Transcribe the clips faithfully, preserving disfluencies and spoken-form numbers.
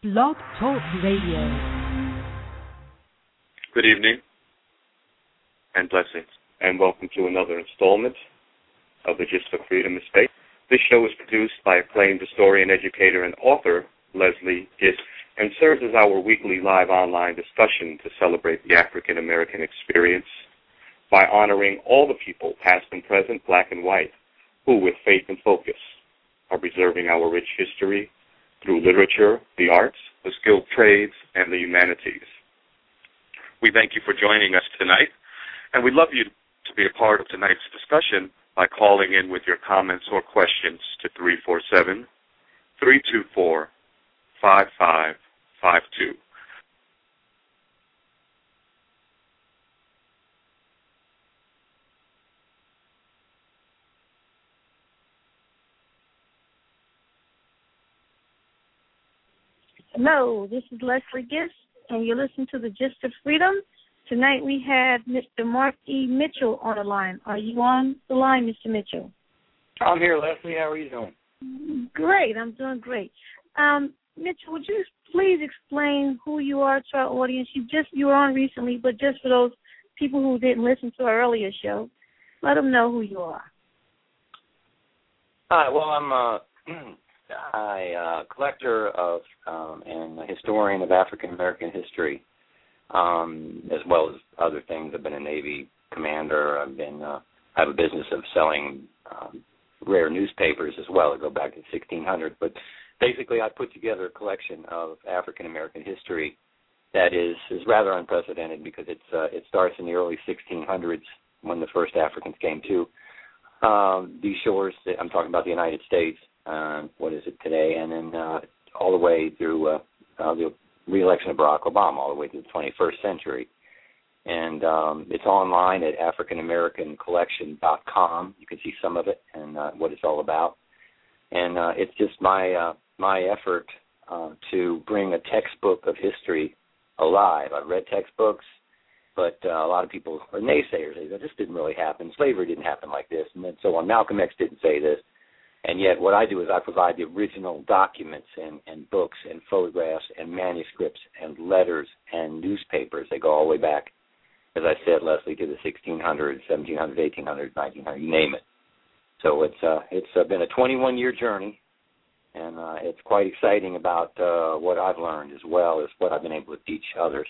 Blog Talk Radio. Good evening and blessings, and welcome to another installment of the Gist of Freedom Estate. This show is produced by acclaimed historian, educator, and author Leslie Gist, and serves as our weekly live online discussion to celebrate the African American experience by honoring all the people, past and present, black and white, who, with faith and focus, are preserving our rich history through literature, the arts, the skilled trades, and the humanities. We thank you for joining us tonight, and we'd love you to be a part of tonight's discussion by calling in with your comments or questions to three four seven, three two four, five five five two. Hello, this is Leslie Gist, and you're listening to the Gist of Freedom. Tonight we have Mister Mark E. Mitchell on the line. Are you on the line, Mister Mitchell? I'm here, Leslie. How are you doing? Great. I'm doing great. Um, Mitchell, would you please explain who you are to our audience? You just you were on recently, but just for those people who didn't listen to our earlier show, let them know who you are. Hi. Well, I'm uh, I uh, collector of um, and a historian of African American history, um, as well as other things. I've been a Navy commander. I've been uh, I have a business of selling um, rare newspapers as well. I go back to sixteen hundred, but basically I put together a collection of African American history that is is rather unprecedented because it's uh, it starts in the early sixteen hundreds when the first Africans came to um, these shores. I'm talking about the United States. Uh, what is it today? And then uh, all the way through uh, uh, the re-election of Barack Obama, all the way to the twenty-first century. And um, it's online at African American Collection dot com. You can see some of it and uh, what it's all about. And uh, it's just my uh, my effort uh, to bring a textbook of history alive. I've read textbooks, but uh, a lot of people are naysayers. They say, this didn't really happen. Slavery didn't happen like this. And then so on. Malcolm X didn't say this. And yet what I do is I provide the original documents and, and books and photographs and manuscripts and letters and newspapers. They go all the way back, as I said, Leslie, to the sixteen hundreds, seventeen hundreds, eighteen hundreds, nineteen hundreds, you name it. So it's uh, it's uh, been a twenty-one year journey, and uh, it's quite exciting about uh, what I've learned as well as what I've been able to teach others.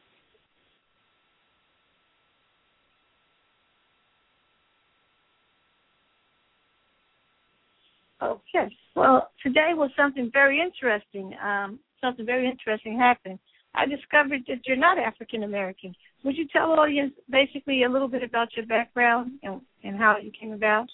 Okay. Well, today was something very interesting. Um, something very interesting happened. I discovered that you're not African American. Would you tell the audience basically a little bit about your background and, and how you came about?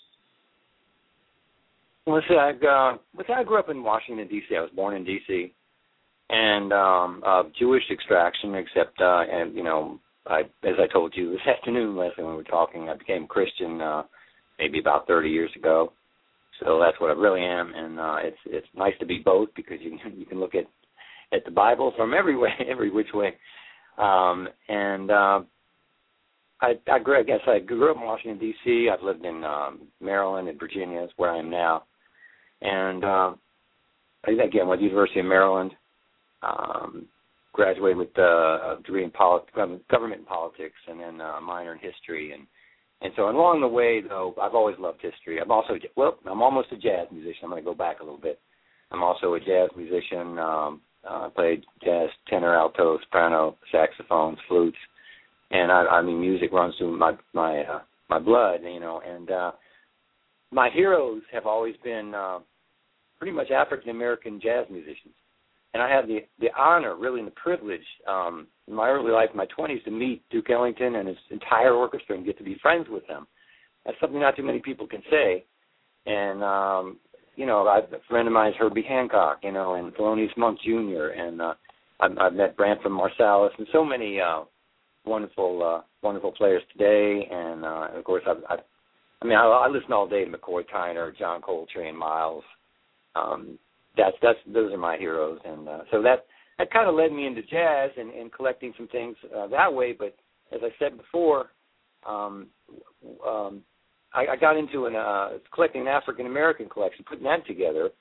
Well, see, I, uh, I grew up in Washington, D C I was born in D C and um, of Jewish extraction, except, uh, and you know, I, as I told you this afternoon, Leslie, when we were talking, I became Christian uh, maybe about thirty years ago. So that's what I really am, and uh, it's it's nice to be both because you you can look at, at the Bible from every way, every which way. Um, and uh, I, I grew, I guess I grew up in Washington D C I've lived in um, Maryland and Virginia, is where I am now. And uh, again, with the University of Maryland, um, graduated with uh, a degree in polit- government and politics, and then a minor in history. And And so along the way, though, I've always loved history. I'm also, well, I'm almost a jazz musician. I'm going to go back a little bit. I'm also a jazz musician. Um, uh, I played jazz, tenor, alto, soprano, saxophones, flutes, and I, I mean, music runs through my my uh, my blood, you know. And uh, my heroes have always been uh, pretty much African American jazz musicians. And I had the, the honor, really, and the privilege um, in my early life, in my twenties, to meet Duke Ellington and his entire orchestra and get to be friends with them. That's something not too many people can say. And, um, you know, I, a friend of mine is Herbie Hancock, you know, and Thelonious Monk Junior And uh, I've, I've met Branford Marsalis and so many uh, wonderful uh, wonderful players today. And, uh, and of course, I've, I've, I mean, I, I listen all day to McCoy Tyner, John Coltrane, Miles. Um, That's that's those are my heroes, and uh, so that that kind of led me into jazz and, and collecting some things uh, that way. But as I said before, um, um, I, I got into an, uh, collecting an African American collection, putting that together,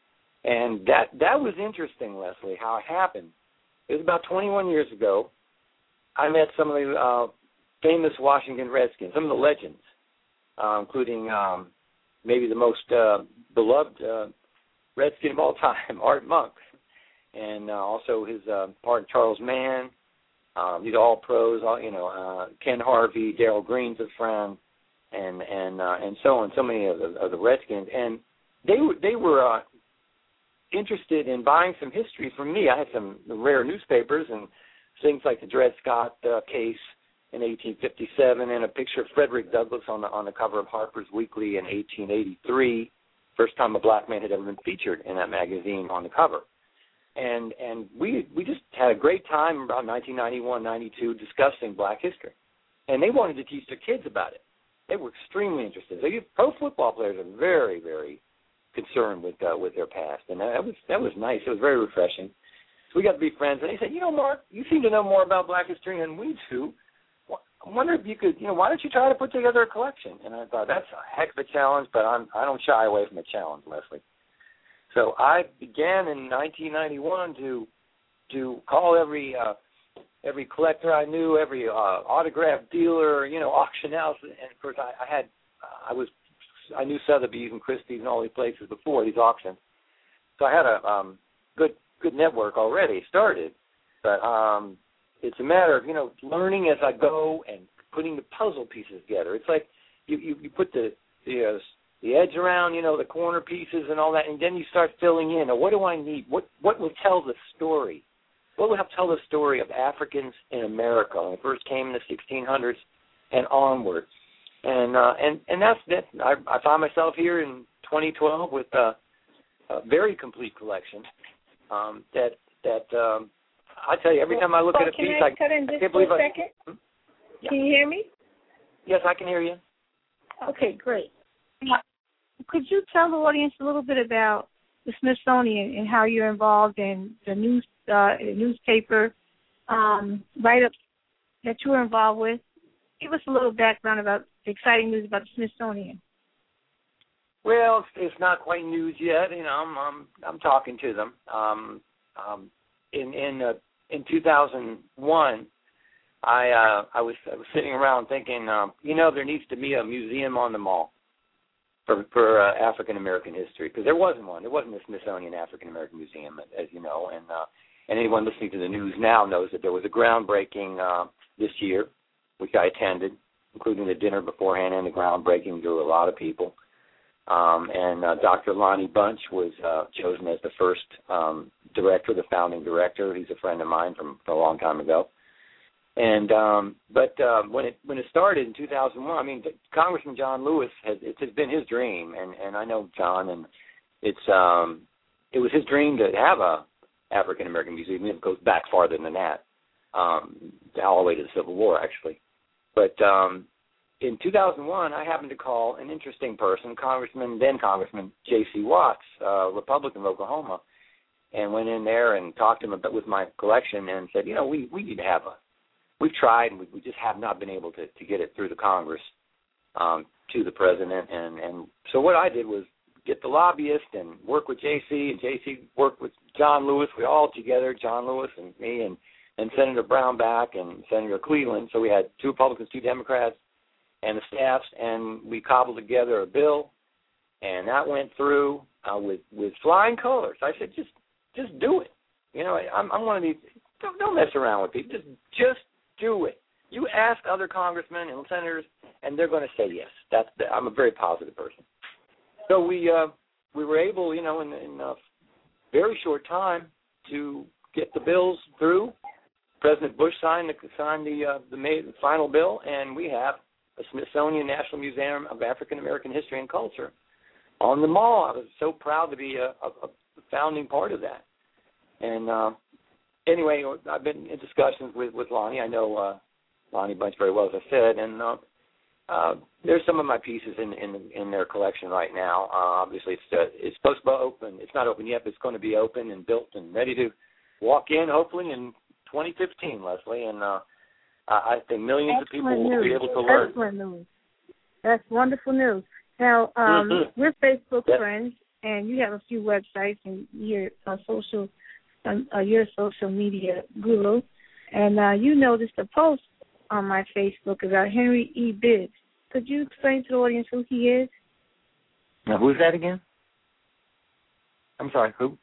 And that that was interesting, Leslie, how it happened. It was about twenty-one years ago. I met some of the uh, famous Washington Redskins, some of the legends, uh, including um, maybe the most uh, beloved uh, Redskin of all time, Art Monk, and uh, also his uh, partner Charles Mann. Um, these are all pros, all, you know, uh, Ken Harvey, Darrell Green's a friend, and and uh, and so on. So many of the, of the Redskins, and they were they were uh, interested in buying some history from me. I had some rare newspapers and things like the Dred Scott uh, case in eighteen fifty-seven, and a picture of Frederick Douglass on the on the cover of Harper's Weekly in eighteen eighty-three. First time a black man had ever been featured in that magazine on the cover. And and we we just had a great time about nineteen ninety-one, ninety-two discussing black history. And they wanted to teach their kids about it. They were extremely interested. They, pro football players are very, very concerned with uh, with their past. And that was that was nice. It was very refreshing. So we got to be friends. And they said, you know, Mark, you seem to know more about black history than we do. I wonder if you could, you know, why don't you try to put together a collection? And I thought, that's a heck of a challenge, but I'm, I don't shy away from a challenge, Leslie. So I began in nineteen ninety-one to to call every uh, every collector I knew, every uh, autograph dealer, you know, auction house, and of course I, I had I was I knew Sotheby's and Christie's and all these places before these auctions, so I had a um, good good network already started, but um, it's a matter of you know learning as I go and putting the puzzle pieces together. It's like you you, you put the the uh, the edge around, you know, the corner pieces and all that, and then you start filling in. Or what do I need? What what will tell the story? What will help tell the story of Africans in America when it first came in the sixteen hundreds and onward? And uh, and and that's that. I, I found myself here in twenty twelve with a, a very complete collection. Um, that that um, I tell you, every time I look well, at a piece, I, I, cut in I just can't for believe a I. second? Hmm? Yeah. Can you hear me? Yes, I can hear you. Okay, great. Could you tell the audience a little bit about the Smithsonian and how you're involved in the news uh, newspaper um, write-ups that you were involved with? Give us a little background about the exciting news about the Smithsonian. Well, it's, it's not quite news yet. You know, I'm I'm, I'm talking to them. Um, um, in in uh, in two thousand one, I uh, I was I was sitting around thinking, um, you know, there needs to be a museum on the mall for for uh, African American history, because there wasn't one. There wasn't a Smithsonian African American Museum, as you know, and uh, and anyone listening to the news now knows that there was a groundbreaking uh, this year, which I attended, including the dinner beforehand and the groundbreaking. There were a lot of people, um, and uh, Doctor Lonnie Bunch was uh, chosen as the first um, director, the founding director. He's a friend of mine from, from a long time ago. And um, but uh, when it when it started in two thousand one, I mean, Congressman John Lewis has it has been his dream, and, and I know John, and it's um, it was his dream to have a African American museum. It goes back farther than that, um, all the way to the Civil War, actually. But um, in two thousand one, I happened to call an interesting person, Congressman then Congressman J C Watts, uh, Republican of Oklahoma, and went in there and talked to him about with my collection and said, you know, we we need to have a We've tried, and we, we just have not been able to, to get it through the Congress um, to the president. And, and so what I did was get the lobbyist and work with J C, and J C worked with John Lewis. We all together, John Lewis and me and, and Senator Brownback and Senator Cleveland. So we had two Republicans, two Democrats, and the staffs, and we cobbled together a bill, and that went through uh, with, with flying colors. I said, just just do it. You know, I, I'm, I'm one of these, don't, don't mess around with people. Just just do it. You ask other congressmen and senators, and they're going to say yes. That's the, I'm a very positive person. So we uh, we were able, you know, in, in a very short time to get the bills through. President Bush signed the signed the uh, the, May, the final bill, and we have a Smithsonian National Museum of African American History and Culture on the mall. I was so proud to be a, a, a founding part of that. And uh, Anyway, I've been in discussions with, with Lonnie. I know uh, Lonnie Bunch very well, as I said, and uh, uh, there's some of my pieces in in, in their collection right now. Uh, obviously, it's uh, it's supposed to be open. It's not open yet, but it's going to be open and built and ready to walk in, hopefully, in twenty fifteen, Leslie. And uh, I think millions Excellent of people news. will be able to learn. Excellent news. That's wonderful news. Now, um, mm-hmm. we're Facebook yep. friends, and you have a few websites, and you're a social, um, uh, you're a social media guru, and uh, you noticed a post on my Facebook about Henry E. Bibb. Could you explain to the audience who he is? Now, who's that again? I'm sorry, who?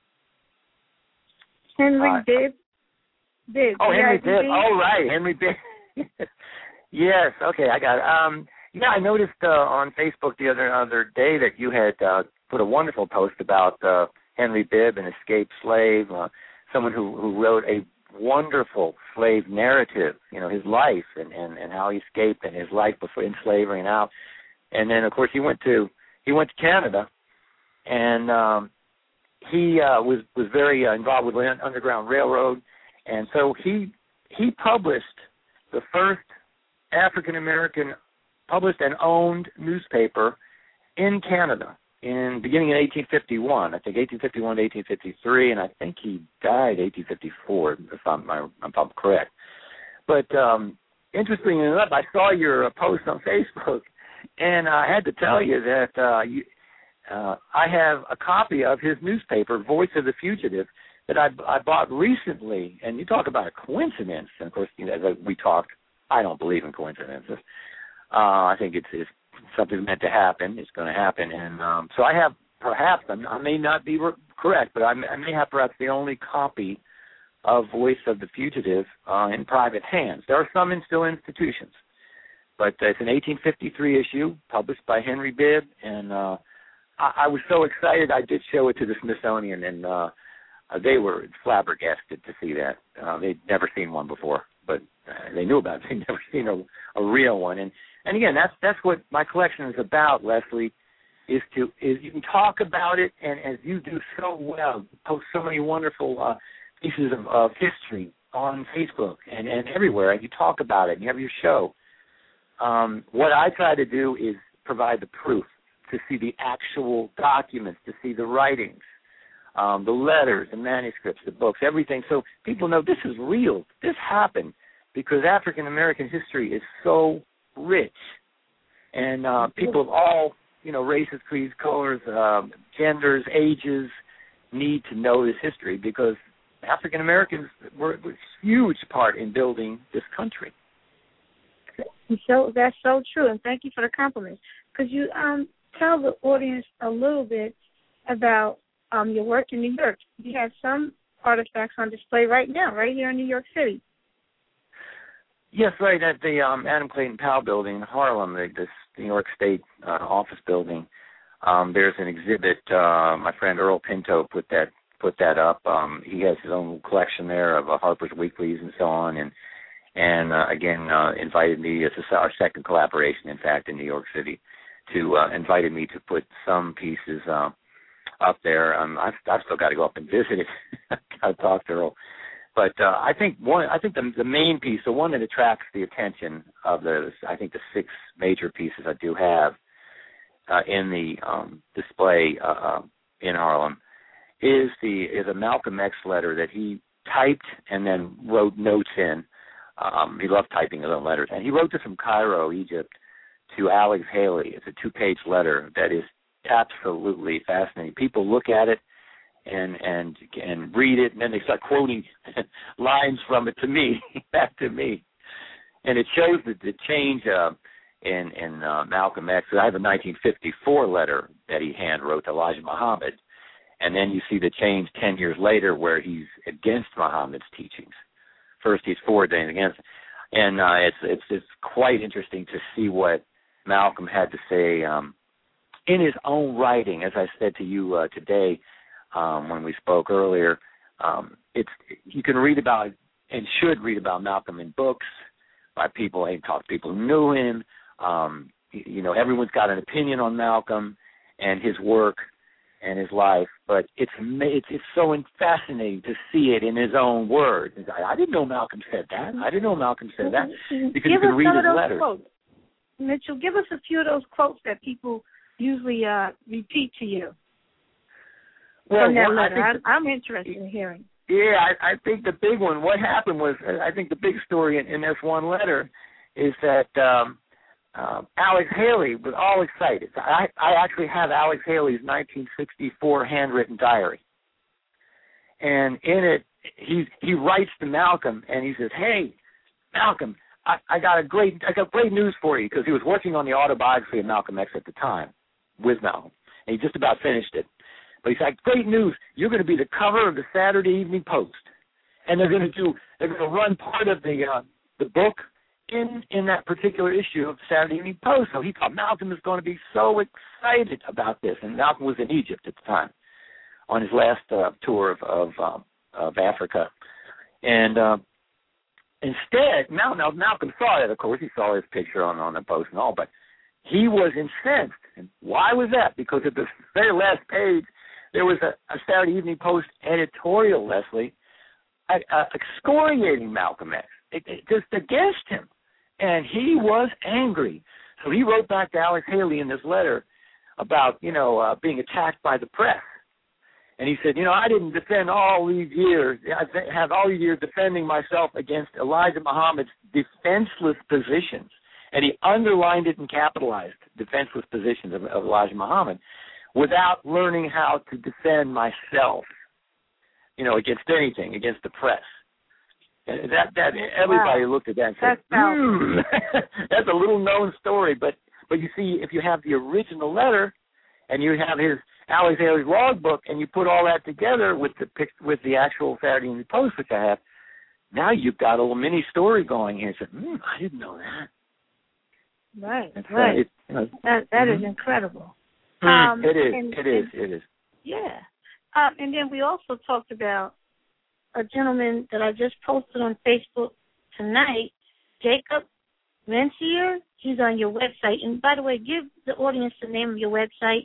Henry uh, Bibb. Bibb. Oh, Henry B I B B? Bibb. Oh, right, Henry Bibb. Yes, okay, I got it. Um, yeah, I noticed uh, on Facebook the other other day that you had uh, put a wonderful post about uh, Henry Bibb, an escaped slave, uh, someone who, who wrote a wonderful slave narrative, you know, his life and, and, and how he escaped and his life before in slavery and out. And then, of course, he went to he went to Canada, and um, he uh, was was very uh, involved with the Underground Railroad, and so he he published the first African American published and owned newspaper in Canada in beginning in eighteen fifty-one. I think eighteen fifty-one to eighteen fifty-three, and I think he died eighteen fifty-four, if I'm, if I'm correct. But um, interestingly enough, I saw your uh, post on Facebook, and I had to tell you that uh, you, uh, I have a copy of his newspaper, Voice of the Fugitive, that I, I bought recently. And you talk about a coincidence, and of course, you know, as we talked, I don't believe in coincidences. Uh, I think it's, it's something meant to happen. It's going to happen. And um, so I have perhaps, I may not be re- correct, but I may, I may have perhaps the only copy of Voice of the Fugitive uh, in private hands. There are some in still institutions. But it's an eighteen fifty-three issue published by Henry Bibb. And uh, I, I was so excited I did show it to the Smithsonian, and uh, they were flabbergasted to see that. Uh, they'd never seen one before. But uh, they knew about it. They'd never seen a, a real one. And and again, that's that's what my collection is about, Leslie, is to is you can talk about it, and as you do so well, post so many wonderful uh, pieces of, of history on Facebook and, and everywhere, and you talk about it, and you have your show. Um, what I try to do is provide the proof, to see the actual documents, to see the writings, Um, the letters, the manuscripts, the books, everything, so people know this is real. This happened because African-American history is so rich. And uh, people of all, you know, races, creeds, colors, uh, genders, ages need to know this history because African-Americans were a huge part in building this country. So that's so true, and thank you for the compliment. Could you um, tell the audience a little bit about Um, your work in New York? You have some artifacts on display right now, right here in New York City. Yes, right, at the um, Adam Clayton Powell building in Harlem, the, this New York State uh, office building. Um, there's an exhibit. Uh, my friend Earl Pinto put that put that up. Um, he has his own collection there of uh, Harper's Weeklies and so on, and and uh, again uh, invited me. It's our second collaboration, in fact, in New York City, to uh, invited me to put some pieces Uh, up there. Um, I've, I've still got to go up and visit it. Got to talk to Earl. But uh, I think one. I think the, the main piece, the one that attracts the attention of the, I think the six major pieces I do have uh, in the um, display uh, in Harlem, is the is a Malcolm X letter that he typed and then wrote notes in. Um, he loved typing his own letters, and he wrote this from Cairo, Egypt, to Alex Haley. It's a two-page letter that is absolutely fascinating. People look at it and and and read it, and then they start quoting lines from it to me, back to me, and it shows that the change uh, in in uh, Malcolm X. I have a nineteen fifty-four letter that he hand wrote to Elijah Muhammad, and then you see the change ten years later where he's against Muhammad's teachings. First he's for, then against, and uh, it's it's it's quite interesting to see what Malcolm had to say um, in his own writing. As I said to you uh, today um, when we spoke earlier, um, it's you can read about and should read about Malcolm in books by people. I talked to people who knew him. Um, you, you know, everyone's got an opinion on Malcolm and his work and his life, but it's it's it's so fascinating to see it in his own words. I, I didn't know Malcolm said that. I didn't know Malcolm said that because give you can us read some his of those letters. Quotes. Mitchell, give us a few of those quotes that people usually uh, repeat to you well, from that one, letter. I the, I'm interested in hearing. Yeah, I, I think the big one, what happened was, I think the big story in, in this one letter is that um, uh, Alex Haley was all excited. I, I actually have Alex Haley's nineteen sixty-four handwritten diary. And in it, he he writes to Malcolm, and he says, "Hey, Malcolm, I, I got a great I got great news for you," because he was working on the autobiography of Malcolm X at the time with Malcolm, and he just about finished it. But he's like, "Great news! You're going to be the cover of the Saturday Evening Post, and they're going to do they're going to run part of the uh, the book in in that particular issue of the Saturday Evening Post." So he thought Malcolm is going to be so excited about this, and Malcolm was in Egypt at the time on his last uh, tour of of, um, of Africa, and uh, instead, Mal- now Malcolm saw it. Of course, he saw his picture on on the Post and all, but he was incensed. And why was that? Because at the very last page, there was a, a Saturday Evening Post editorial, Leslie, uh, uh, excoriating Malcolm X, it, it, just against him, and he was angry. So he wrote back to Alex Haley in this letter about, you know, uh, being attacked by the press. And he said, you know, I didn't defend all these years, I have all these years defending myself against Elijah Muhammad's defenseless positions. And he underlined it and capitalized defenseless positions of, of Elijah Muhammad without learning how to defend myself, you know, against anything, against the press. And that that everybody wow. looked at that and said, hmm, that's a little known story. But but you see, if you have the original letter and you have his Alex Haley's logbook, and you put all that together with the with the actual Saturday Evening Post, which I have, now you've got a little mini story going here. So, hmm, I didn't know that. Right, That's, right. Uh, it, you know, that that mm-hmm. is incredible. Mm, um, it is, and, it is, and, it is. Yeah. Um, and then we also talked about a gentleman that I just posted on Facebook tonight, Jacob Mencier. He's on your website. And by the way, give the audience the name of your website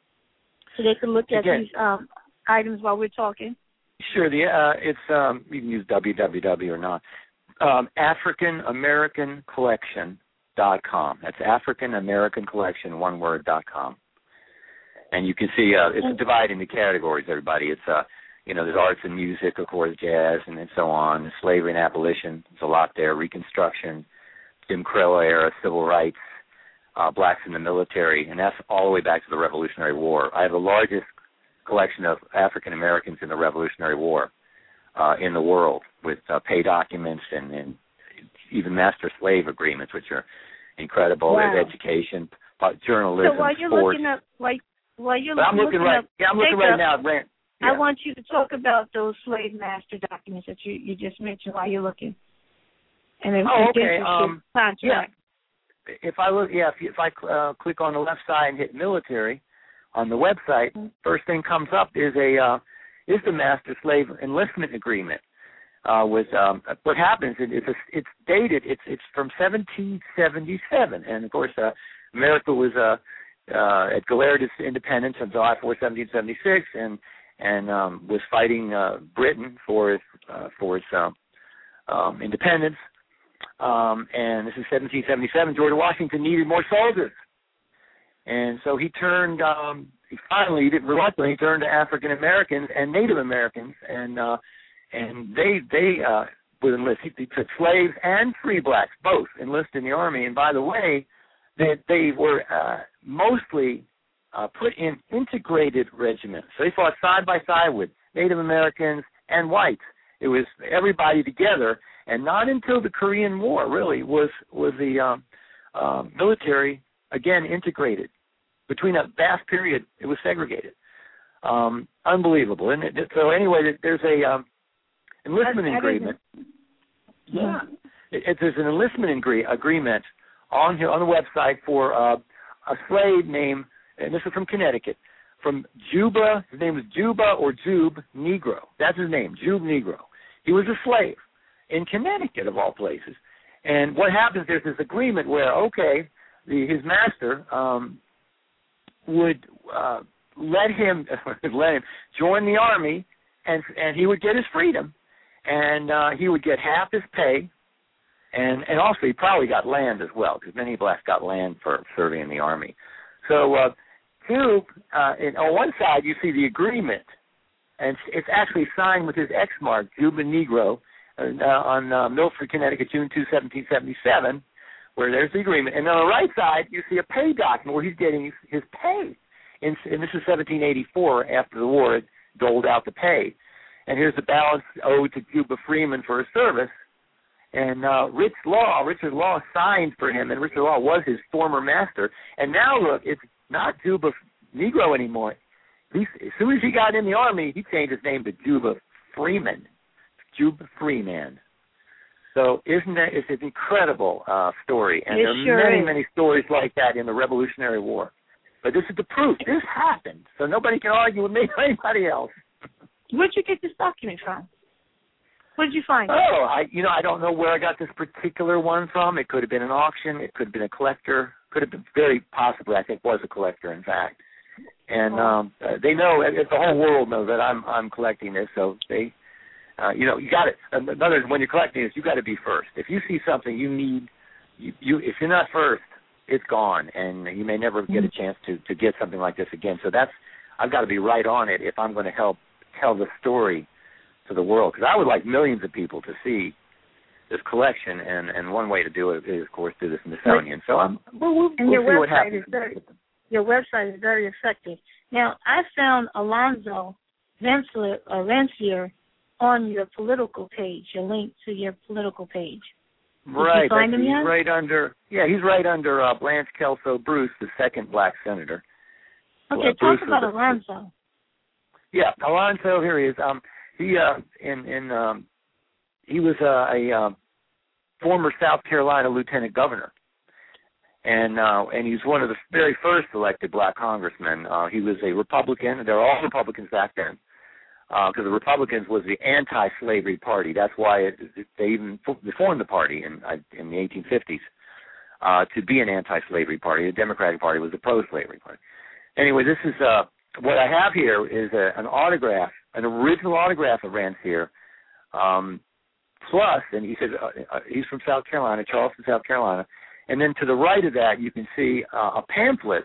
so they can look at Again, these um, items while we're talking. Sure. The uh, it's um, you can use w w w or not. Um, African American Collection dot com. That's African American Collection, one word, dot com. And you can see uh, it's divided into categories. Everybody, it's uh, you know, there's arts and music, of course, jazz, and, and so on. Slavery and abolition. There's a lot there. Reconstruction, Jim Crow era, civil rights. Uh, blacks in the military, and that's all the way back to the Revolutionary War. I have the largest collection of African Americans in the Revolutionary War uh, in the world, with uh, pay documents and, and even master slave agreements, which are incredible. Wow. There's education, uh, journalism, so while you're sports. Looking up, while, while you're but I'm looking, looking right. up, Yeah, I'm looking right now. Rand, yeah. I want you to talk about those slave master documents that you, you just mentioned while you're looking. And then oh, okay. Um, contract. Yeah. If I look, yeah, if, you, if I uh, click on the left side and hit military on the website, mm-hmm. first thing comes up is a uh, is the master slave enlistment agreement. Uh, with um, what happens, it, it's a, it's dated. It's it's from seventeen seventy-seven, and of course, uh, America was uh, uh, it declared its independence on July fourth, seventeen seventy-six, and and um, was fighting uh, Britain for its uh, for its um, um, independence. Um, and this is seventeen seventy-seven. George Washington needed more soldiers, and so he turned. Um, he finally, he didn't reluctantly, he turned to African Americans and Native Americans, and uh, and they they uh, would enlist. He, he took slaves and free blacks both enlist in the army. And by the way, that they, they were uh, mostly uh, put in integrated regiments. So they fought side by side with Native Americans and whites. It was everybody together. And not until the Korean War, really, was was the um, uh, military, again, integrated. Between a vast period, it was segregated. Um, unbelievable, isn't it? So anyway, there's a um, enlistment that, that agreement. Yeah. It, it, there's an enlistment agree, agreement on, on the website for uh, a slave named, and this is from Connecticut, from Juba. His name is Juba or Jube Negro. That's his name, Jube Negro. He was a slave in Connecticut, of all places. And what happens, there's this agreement where, okay, the, his master um, would uh, let him let him join the army, and and he would get his freedom, and uh, he would get half his pay, and, and also he probably got land as well, because many blacks got land for serving in the army. So, uh, Jube, uh, and on one side you see the agreement, and it's actually signed with his X mark, Juba Negro, Uh, on uh, Milford, Connecticut, June second, seventeen seventy-seven, where there's the agreement. And on the right side, you see a pay document where he's getting his pay. And, and this is seventeen eighty-four, after the war, it doled out the pay. And here's the balance owed to Juba Freeman for his service. And uh, Rich Law, Richard Law signed for him, and Richard Law was his former master. And now, look, it's not Juba Negro anymore. He's, as soon as he got in the Army, he changed his name to Juba Freeman, Juba Freeman. So isn't that, it's an incredible uh, story. And it there are sure many, is. many stories like that in the Revolutionary War. But this is the proof. This happened. So nobody can argue with me or anybody else. Where'd you get this document from? Where did you find it? Oh, I you know, I don't know where I got this particular one from. It could have been an auction. It could have been a collector. Could have been very possibly, I think, was a collector, in fact. And um, uh, they know, the whole world knows that I'm I'm collecting this. So they, uh, you know, you got it. Another, when you're collecting this, you got to be first. If you see something you need, you, you if you're not first, it's gone, and you may never get a chance to to get something like this again. So that's, I've got to be right on it if I'm going to help tell the story to the world, because I would like millions of people to see this collection, and, and one way to do it is, of course, do the Smithsonian. So I'm, we'll, we'll, and we'll your see what website happens. is very, your website is very effective. Now, I found Alonzo Rensselaer, uh, Rensselaer on your political page, your link to your political page. Did Right, you find that's, him he's yet? right under. Yeah, he's right under uh, Blanche Kelso Bruce, the second black senator. Okay, uh, talk Bruce about was a- Alonzo. Yeah, Alonzo, here he is. Um, he uh, in in um, he was uh, a uh, former South Carolina lieutenant governor, and uh, and he's one of the very first elected black congressmen. Uh, he was a Republican. They were all Republicans back then, because uh, the Republicans was the anti-slavery party. That's why it, they even they formed the party in in the eighteen fifties uh, to be an anti-slavery party. The Democratic Party was a pro-slavery party. Anyway, this is uh, what I have here is a, an autograph, an original autograph of Rensselaer. Um, plus, and he says uh, uh, he's from South Carolina, Charleston, South Carolina. And then to the right of that, you can see uh, a pamphlet.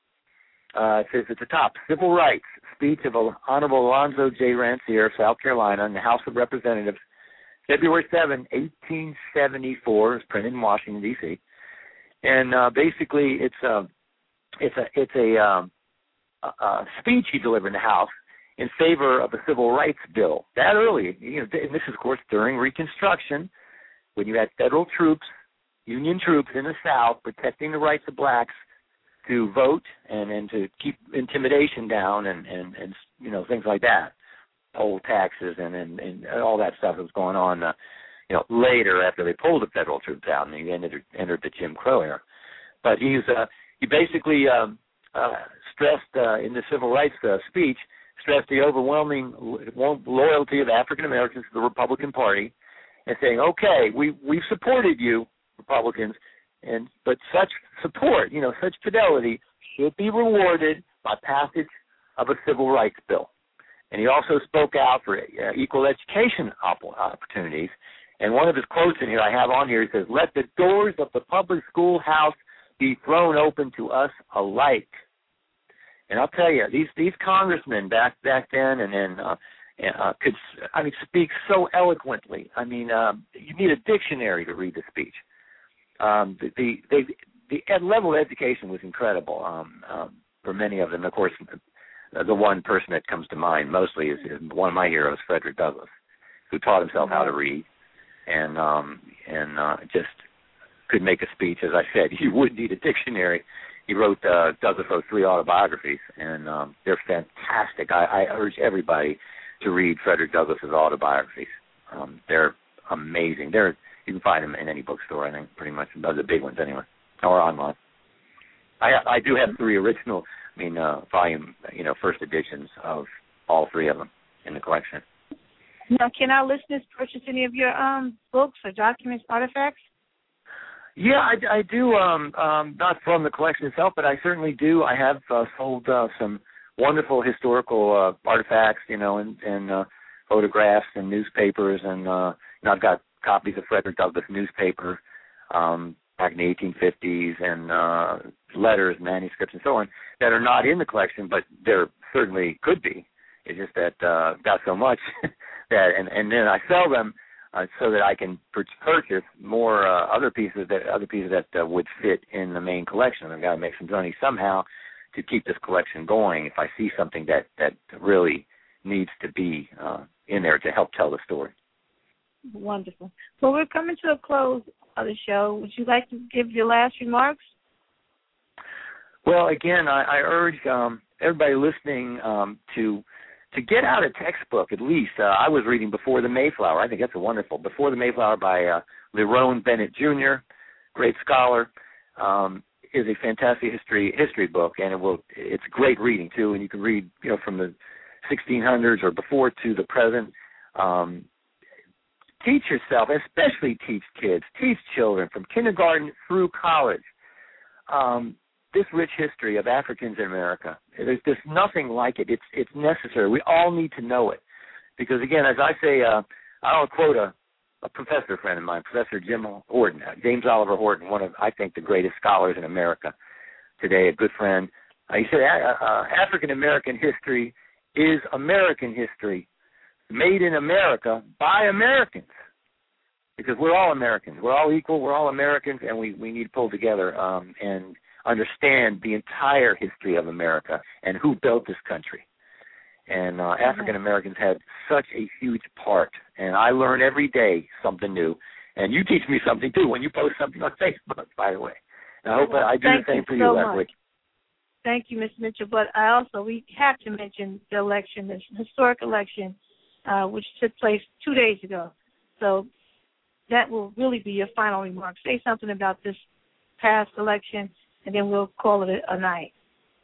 Uh, it says at the top, Civil Rights, Speech of Honorable Alonzo J. Rensselaer, South Carolina, in the House of Representatives, February seventh, eighteen seventy-four. It's printed in Washington, D C And uh, basically, it's a it's a it's a, um, a, a speech he delivered in the House in favor of the Civil Rights Bill. That early, you know, and this is, of course, during Reconstruction, when you had federal troops, Union troops in the South protecting the rights of blacks to vote and, and to keep intimidation down and, and, and, you know, things like that, poll taxes and, and, and all that stuff that was going on, uh, you know, later after they pulled the federal troops out and they entered, entered the Jim Crow era. But he's uh, he basically um, uh, stressed uh, in the Civil Rights uh, speech, stressed the overwhelming loyalty of African Americans to the Republican Party and saying, okay, we, we've supported you, Republicans, and but such support, you know, such fidelity should be rewarded by passage of a civil rights bill. And he also spoke out for uh, equal education opportunities. And one of his quotes in here I have on here, he says, "Let the doors of the public schoolhouse be thrown open to us alike." And I'll tell you, these these congressmen back back then and then uh, uh, could, I mean, speak so eloquently. I mean, uh, you need a dictionary to read the speech. Um, the the, they, the ed level of education was incredible um, um, for many of them. Of course, the one person that comes to mind mostly is, is one of my heroes, Frederick Douglass, who taught himself how to read and um, and uh, just could make a speech. As I said, you would need a dictionary. He wrote, uh, Douglass wrote three autobiographies, and um, they're fantastic. I, I urge everybody to read Frederick Douglass's autobiographies. Um, they're amazing. They're You can find them in any bookstore, I think, pretty much, the big ones anyway, or online. I I do have three original, I mean, uh, volume, you know, first editions of all three of them in the collection. Now, can our listeners purchase any of your um, books or documents, artifacts? Yeah, I, I do, um, um, not from the collection itself, but I certainly do. I have uh, sold uh, some wonderful historical uh, artifacts, you know, and, and uh, photographs and newspapers, and uh, you know, I've got copies of Frederick Douglass newspaper um, back in the eighteen fifties and uh, letters, manuscripts, and so on that are not in the collection, but there certainly could be. It's just that uh, got so much that, and, and then I sell them uh, so that I can pur- purchase more uh, other pieces that other pieces that uh, would fit in the main collection. I've got to make some money somehow to keep this collection going. If I see something that that really needs to be uh, in there to help tell the story. Wonderful. Well, we're coming to a close of the show. Would you like to give your last remarks? Well, again, I, I urge um, everybody listening um, to to get out a textbook at least. Uh, I was reading Before the Mayflower. I think that's a wonderful. Before the Mayflower by uh, Lerone Bennett Junior, great scholar. Um, is a fantastic history history book, and it will it's great reading too. And you can read you know from the sixteen hundreds or before to the present. Um, teach yourself, especially teach kids, teach children from kindergarten through college. Um, this rich history of Africans in America. There's just nothing like it. It's it's necessary. We all need to know it. Because, again, as I say, uh, I'll quote a, a professor friend of mine, Professor Jim Horton, uh, James Oliver Horton, one of, I think, the greatest scholars in America today, a good friend. Uh, he said, uh, uh, African-American history is American history, made in America by Americans. Because we're all Americans. We're all equal. We're all Americans, and we, we need to pull together um, and understand the entire history of America and who built this country. And uh, African Americans had such a huge part, and I learn every day something new. And you teach me something too when you post something on Facebook, by the way. And I hope well, I do the same for you, Leslie. Much. Thank you, Mister Mitchell. But I also we have to mention the election, the historic election, uh, which took place two days ago. So that will really be your final remark. Say something about this past election, and then we'll call it a, a night.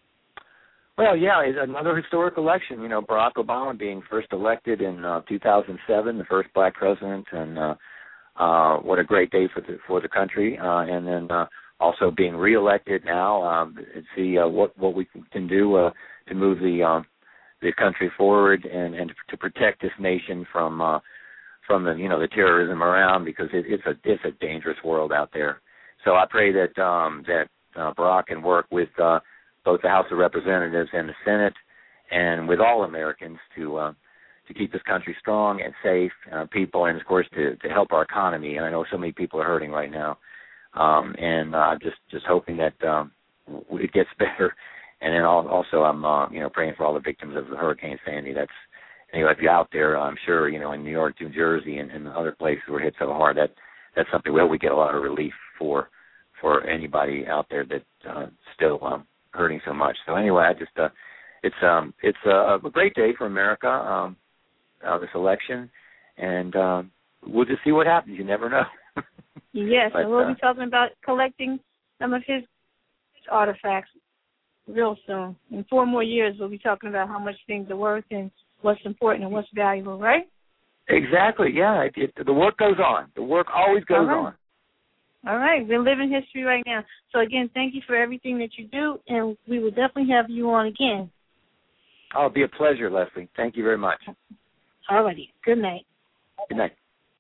Well, yeah, it's another historic election. You know, Barack Obama being first elected in uh, two thousand seven, the first black president, and uh, uh, what a great day for the for the country. Uh, and then uh, also being reelected now, um, and see uh, what what we can do uh, to move the um, the country forward and, and to protect this nation from uh, from the you know the terrorism around, because it, it's a it's a dangerous world out there. So I pray that um, that uh, Barack can work with uh, both the House of Representatives and the Senate, and with all Americans to uh, to keep this country strong and safe, uh, people, and of course to, to help our economy. And I know so many people are hurting right now, um, and uh, just just hoping that um, it gets better. And then also I'm uh, you know praying for all the victims of the Hurricane Sandy. That's anyway, if you're out there, I'm sure you know in New York, New Jersey, and, and other places where it hit so hard, that that's something where we get a lot of relief for for anybody out there that uh, still um, hurting so much. So anyway, I just uh, it's um it's a, a great day for America, um, uh, this election, and um, we'll just see what happens. You never know. Yes, but, and we'll uh, be talking about collecting some of his artifacts real soon. In four more years, we'll be talking about how much things are worth and what's important and what's valuable, right? Exactly. Yeah, it, it, the work goes on. The work always goes right. on. All right, we're living history right now. So, again, thank you for everything that you do, and we will definitely have you on again. Oh, it'll be a pleasure, Leslie. Thank you very much. All righty. Good night. Good night.